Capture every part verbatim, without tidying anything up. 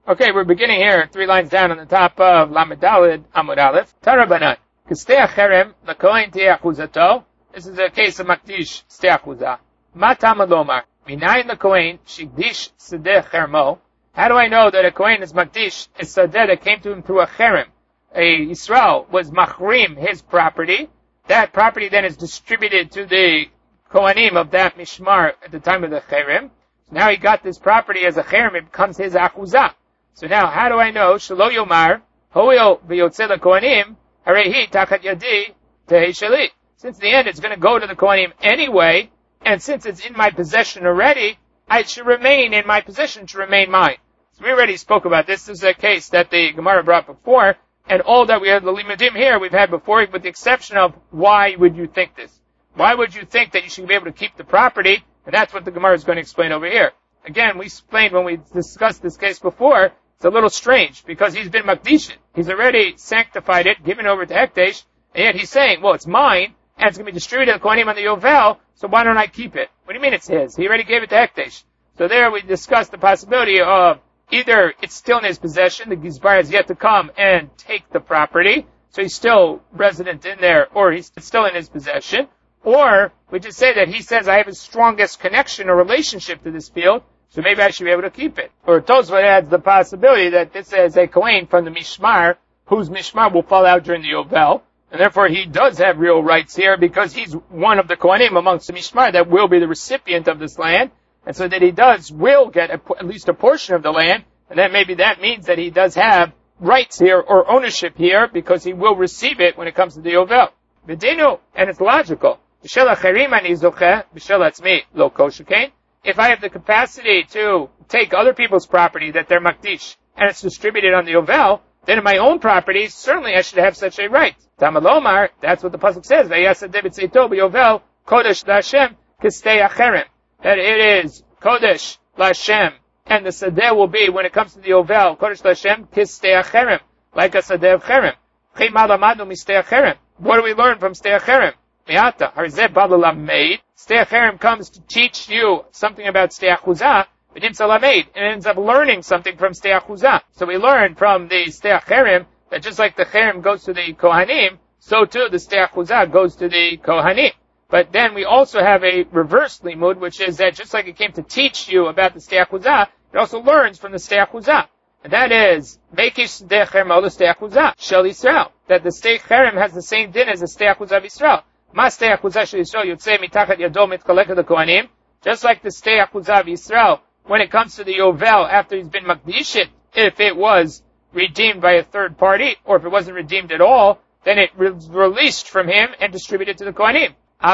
Okay, we're beginning here, three lines down on the top of Lamed Daled Amud Aleph. Tarabanan. K'stei acherem l'kohen tiyeh achuzato. This is a case of makdish stei achuzah. Ma tamad lomar. Minayin l'kohen shigdish sedeh chermo. How do I know that a kohen is makdish a sedeh that came to him through a cherem? A Yisrael was machrim his property. That property then is distributed to the kohanim of that mishmar at the time of the cherem. So now he got this property as a cherem, it becomes his achuzah. So now, how do I know? Shelo yomar, ho'il v'yotzeh l'kohanim, harehi tachat yadi tehei sheli. Since the end it's going to go to the kohanim anyway, and since it's in my possession already, it should remain in my possession, it should remain mine. So we already spoke about this. This is a case that the Gemara brought before, and all that we have, the limudim here, we've had before, with the exception of why would you think this? Why would you think that you should be able to keep the property? And that's what the Gemara is going to explain over here. Again, we explained when we discussed this case before, it's a little strange, because he's been makdishin. He's already sanctified it, given over to Hekdesh, and yet he's saying, well, it's mine, and it's going to be distributed to the Kohanim on the Yovel, so why don't I keep it? What do you mean it's his? He already gave it to Hekdesh. So there we discussed the possibility of either it's still in his possession, the Gizbar has yet to come and take the property, so he's still resident in there, or he's still in his possession, or we just say that he says, I have his strongest connection or relationship to this field, so maybe I should be able to keep it. Or Tosfot adds the possibility that this is a Kohen from the Mishmar, whose Mishmar will fall out during the Yovel, and therefore he does have real rights here because he's one of the Kohanim amongst the Mishmar that will be the recipient of this land, and so that he does, will get a, at least a portion of the land, and then maybe that means that he does have rights here or ownership here because he will receive it when it comes to the Yovel. V'dinu, and it's logical. B'shel acherim ani zocheh, b'shel atzmi lo kol shekain. If I have the capacity to take other people's property that they're makdish and it's distributed on the Yovel, then in my own property, certainly I should have such a right. Tamalomar, that's what the pasuk says. Vayaseh David seito b'Yovel kodesh laHashem k'stei acherem. That it is kodesh laHashem, and the sadeh will be when it comes to the Yovel kodesh laHashem k'stei acherem, like a sadeh of cherem. Chima lamadu mistei acherem. What do we learn from stei acherem? Miata harzeh balalam made. Stei acherem comes to teach you something about stei achuzah, but in Salamed, and ends up learning something from stei achuzah. So we learn from the stei acherem that just like the cherem goes to the Kohanim, so too the stei achuzah goes to the Kohanim. But then we also have a reverse limud, which is that just like it came to teach you about the stei achuzah, it also learns from the stei achuzah. And that is, Mekish stei acherem ol stei achuzah, Shel Yisrael. That the stei acherem has the same din as the stei achuzah of Yisrael. Just like the stei achuzah of Yisrael, when it comes to the Yovel after he's been makdishit, if it was redeemed by a third party, or if it wasn't redeemed at all, then it was released from him and distributed to the Kohanim.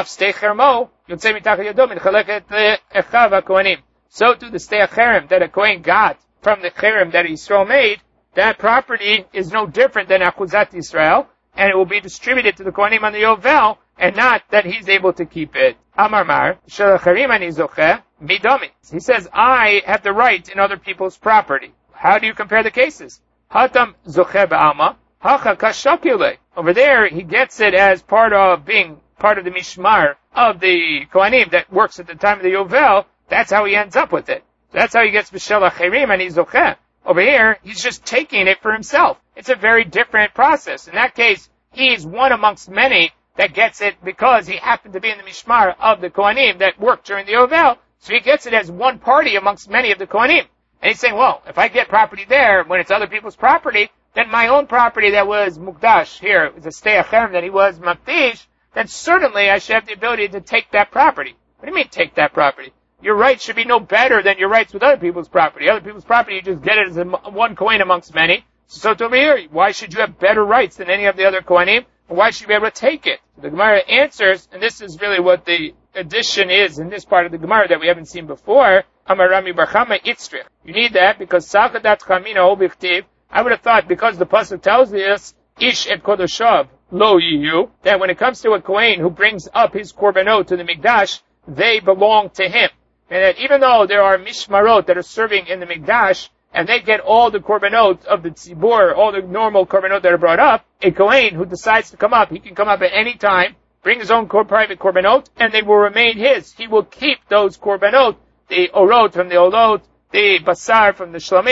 So too the stei acherem that a Kohen got from the cherem that Yisrael made, that property is no different than achuzat Yisrael, and it will be distributed to the Kohanim on the Yovel, and not that he's able to keep it. Amar Mar, shel acherim ani zocheh midami. He says, I have the right in other people's property. How do you compare the cases? Hatam zocheh ba'alma, hacha kashakule. Over there, he gets it as part of being part of the mishmar of the Kohanim that works at the time of the Yovel. That's how he ends up with it. That's how he gets b'shel acherim ani zocheh. Over here, he's just taking it for himself. It's a very different process. In that case, he's one amongst many that gets it because he happened to be in the mishmar of the Kohanim that worked during the Yovel, so he gets it as one party amongst many of the Kohanim. And he's saying, well, if I get property there when it's other people's property, then my own property that was mukdash here, it was a stei acherem that he was makdish, then certainly I should have the ability to take that property. What do you mean take that property? Your rights should be no better than your rights with other people's property. Other people's property, you just get it as a, one Kohen amongst many. So it's over here, why should you have better rights than any of the other Kohanim? Why should you be able to take it? The Gemara answers, and this is really what the addition is in this part of the Gemara that we haven't seen before. Amar Rami bar Chama itzrich. You need that because Sachadat Chamina Obichtiv. I would have thought because the pasuk tells us Ish et Kodoshav Lo Yiyu, that when it comes to a Kohen who brings up his korbanot to the Mikdash, they belong to him. And that even though there are mishmarot that are serving in the Mikdash, and they get all the korbanot of the tzibur, all the normal korbanot that are brought up, a Kohen who decides to come up, he can come up at any time, bring his own private korbanot, and they will remain his. He will keep those korbanot, the orot from the olot, the basar from the shlamim,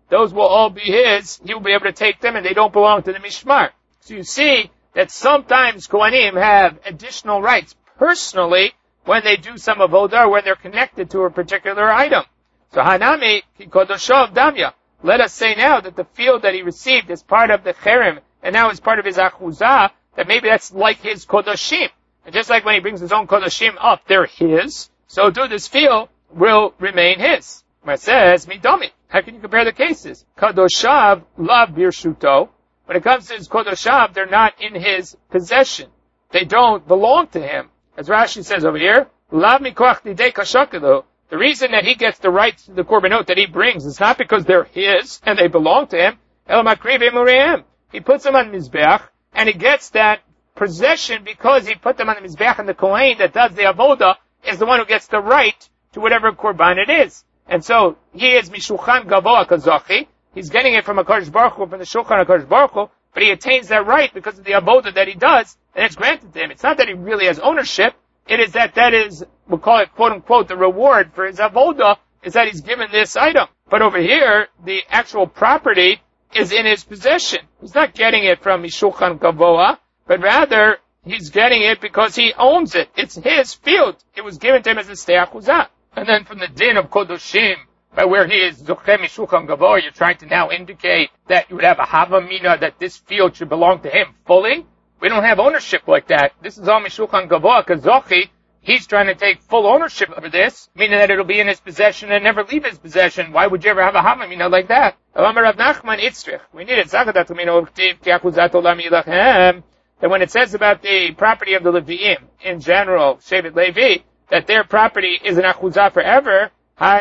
those will all be his. He will be able to take them, and they don't belong to the mishmar. So you see that sometimes Kohanim have additional rights personally when they do some avodah, when they're connected to a particular item. So Hanami Kodoshav Damya. Let us say now that the field that he received is part of the cherem, and now is part of his achuzah, that maybe that's like his kodoshim. And just like when he brings his own kodoshim up, they're his. So do this field will remain his. It says, Midomi. How can you compare the cases? Kodoshav lav birshuto. When it comes to his kodoshav, they're not in his possession. They don't belong to him. As Rashi says over here, lav mikoach lidei kashakelu. The reason that he gets the rights to the korbanot that he brings is not because they're his and they belong to him. El makriv emureim. He puts them on mizbeach, and he gets that possession because he put them on the mizbeach, and the kohen that does the avodah is the one who gets the right to whatever korban it is. And so he is mishuchan gavoa kazachi. He's getting it from a Kadosh Baruch Hu, from the shulchan HaKadosh Baruch Hu, but he attains that right because of the avodah that he does, and it's granted to him. It's not that he really has ownership. It is that that is, we'll call it quote unquote, the reward for his avodah, is that he's given this item. But over here, the actual property is in his possession. He's not getting it from Mishulchan Gavoa, but rather, he's getting it because he owns it. It's his field. It was given to him as a stei achuzah. And then from the din of Kodoshim, by where he is Zochem Mishulchan Gavoa, you're trying to now indicate that you would have a Havamina, that this field should belong to him fully. We don't have ownership like that. This is all Mishulchan Gavoa Kazochi. He's trying to take full ownership over this, meaning that it'll be in his possession and never leave his possession. Why would you ever have a Havamina like that? We need it. That when it says about the property of the Leviim, in general, Shevet Levi, that their property is an achuzah forever,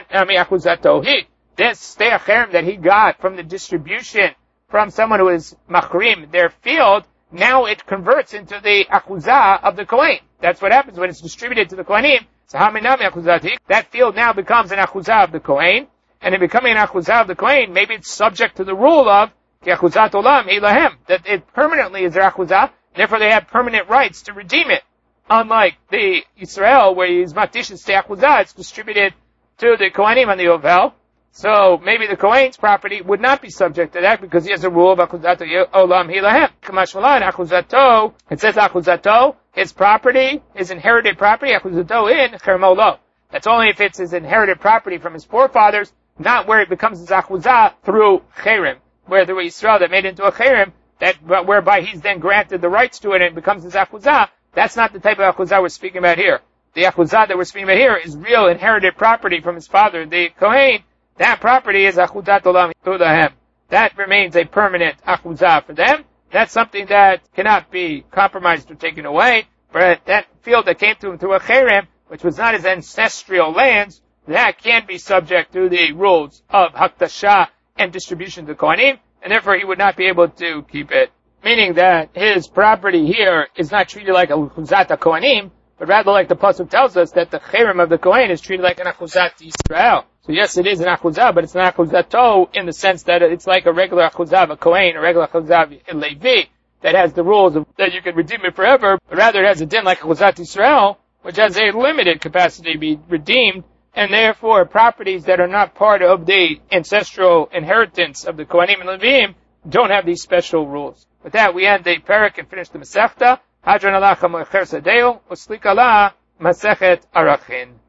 this stei acherem that he got from the distribution from someone who is machrim, their field, now it converts into the achuzah of the kohen. That's what happens when it's distributed to the kohanim. So haminami achuzati, that field now becomes an achuzah of the kohen, and in becoming an achuzah of the kohen, maybe it's subject to the rule of ki achuzat olam ilahem, that it permanently is their achuzah, therefore they have permanent rights to redeem it. Unlike the Israel, where he's makdish stei achuzah, it's distributed to the kohanim on the ovel. So maybe the Kohen's property would not be subject to that because he has a rule of Akuzato Olam Hilahem. Kamashmalan, Akuzato, it says Akuzato, his property, his inherited property, Akuzato in Chermolo. That's only if it's his inherited property from his forefathers, not where it becomes his Akuzah through Cherem, where the Yisrael that made it into a Cherem, that, whereby he's then granted the rights to it and it becomes his Akuzah. That's not the type of Akuzah we're speaking about here. The Akuzah that we're speaking about here is real inherited property from his father, the Kohen. That property is achuzat olam tudahem. That remains a permanent achuzah for them. That's something that cannot be compromised or taken away. But that field that came to him through a cherem, which was not his ancestral lands, that can be subject to the rules of hakdashah and distribution to kohanim, and therefore he would not be able to keep it. Meaning that his property here is not treated like a achuzat kohanim, but rather like the pasuk tells us that the cherem of the kohen is treated like an achuzat Yisrael. So yes, it is an achuzah, but it's an achuzato in the sense that it's like a regular achuzah of a kohen, a regular achuzah of a Levi, that has the rules of, that you can redeem it forever, but rather it has a din like achuzat Yisrael, which has a limited capacity to be redeemed, and therefore properties that are not part of the ancestral inheritance of the kohanim and Levim don't have these special rules. With that, we end the parak and finish the Masechta. Hadron Allah Chamocher Sadeo, Uslikala, Masechet Arachin.